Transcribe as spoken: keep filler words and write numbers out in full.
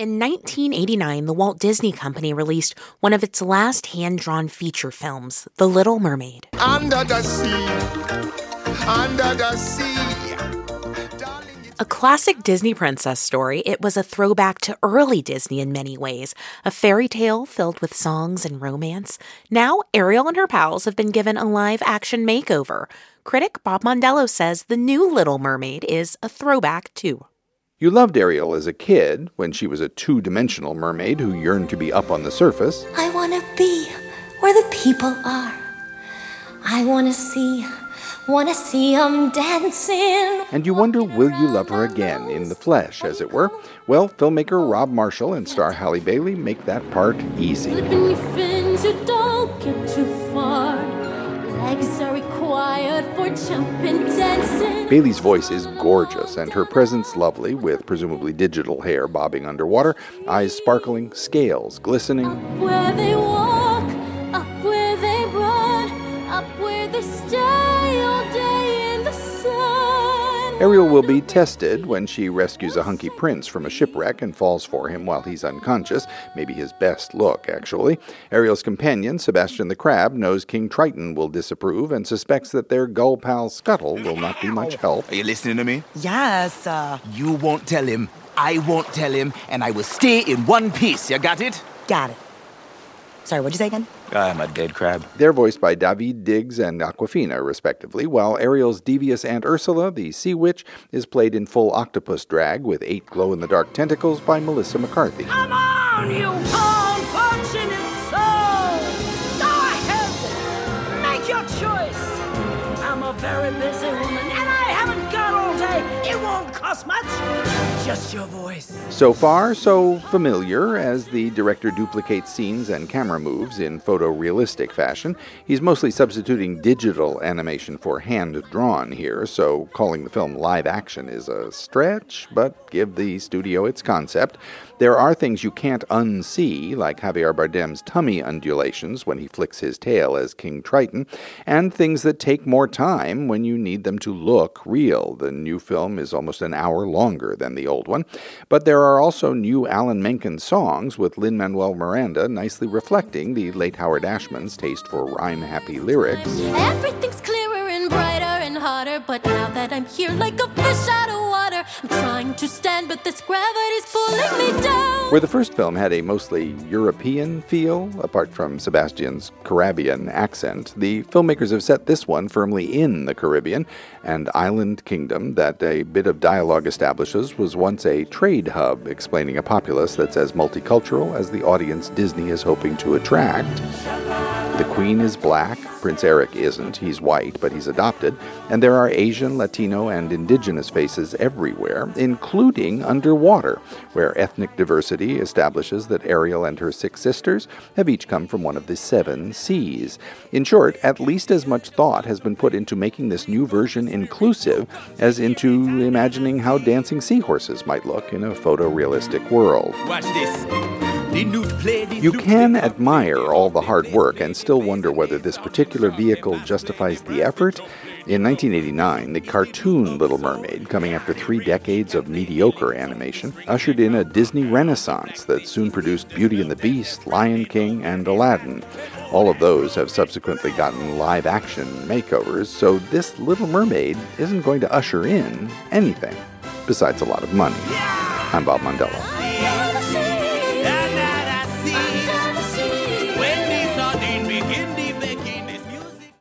In nineteen eighty-nine, the Walt Disney Company released one of its last hand-drawn feature films, The Little Mermaid. Under the sea, under the sea. A classic Disney princess story, it was a throwback to early Disney in many ways, a fairy tale filled with songs and romance. Now, Ariel and her pals have been given a live-action makeover. Critic Bob Mondello says the new Little Mermaid is a throwback, too. You loved Ariel as a kid, when she was a two-dimensional mermaid who yearned to be up on the surface. I want to be where the people are. I want to see... Wanna see 'em dancing. And you wonder, will you love her again, in the flesh, as it were? Well, filmmaker Rob Marshall and star Halle Bailey make that part easy. Flipping your fins, you don't get too far. Legs are required for jumping, dancing. Bailey's voice is gorgeous, and her presence lovely, with presumably digital hair bobbing underwater, eyes sparkling, scales glistening. Up where they walk, up where they run, up where they stay. Ariel will be tested when she rescues a hunky prince from a shipwreck and falls for him while he's unconscious, maybe his best look, actually. Ariel's companion, Sebastian the Crab, knows King Triton will disapprove and suspects that their gull pal Scuttle will not be much help. Are you listening to me? Yes, uh... You won't tell him, I won't tell him, and I will stay in one piece, you got it? Got it. Sorry, what'd you say again? I'm a dead crab. They're voiced by David Diggs and Awkwafina, respectively, while Ariel's devious Aunt Ursula, the sea witch, is played in full octopus drag with eight glow-in-the-dark tentacles by Melissa McCarthy. Come on, you unfortunate soul! Go ahead! Make your choice! I'm a very busy woman, and I haven't got all day. It won't cost much. Just your voice. So far, so familiar as the director duplicates scenes and camera moves in photorealistic fashion. He's mostly substituting digital animation for hand-drawn here, so calling the film live action is a stretch, but give the studio its concept. There are things you can't unsee, like Javier Bardem's tummy undulations when he flicks his tail as King Triton, and things that take more time when you need them to look real. The new film is almost an hour longer than the old one, but there are also new Alan Menken songs with Lin-Manuel Miranda nicely reflecting the late Howard Ashman's taste for rhyme-happy lyrics. Everything's clearer and brighter and hotter, but now that I'm here like a fish out of water, I'm trying to stand, but this gravity's pulling me down. Where the first film had a mostly European feel, apart from Sebastian's Caribbean accent, the filmmakers have set this one firmly in the Caribbean, and island kingdom that a bit of dialogue establishes was once a trade hub, explaining a populace that's as multicultural as the audience Disney is hoping to attract. The Queen is black, Prince Eric isn't, he's white, but he's adopted, and there are Asian, Latino, and indigenous faces everywhere, including underwater, where ethnic diversity establishes that Ariel and her six sisters have each come from one of the seven seas. In short, at least as much thought has been put into making this new version inclusive as into imagining how dancing seahorses might look in a photorealistic world. Watch this. You can admire all the hard work and still wonder whether this particular vehicle justifies the effort. In nineteen eighty-nine, the cartoon Little Mermaid, coming after three decades of mediocre animation, ushered in a Disney renaissance that soon produced Beauty and the Beast, Lion King, and Aladdin. All of those have subsequently gotten live-action makeovers, so this Little Mermaid isn't going to usher in anything besides a lot of money. I'm Bob Mondello.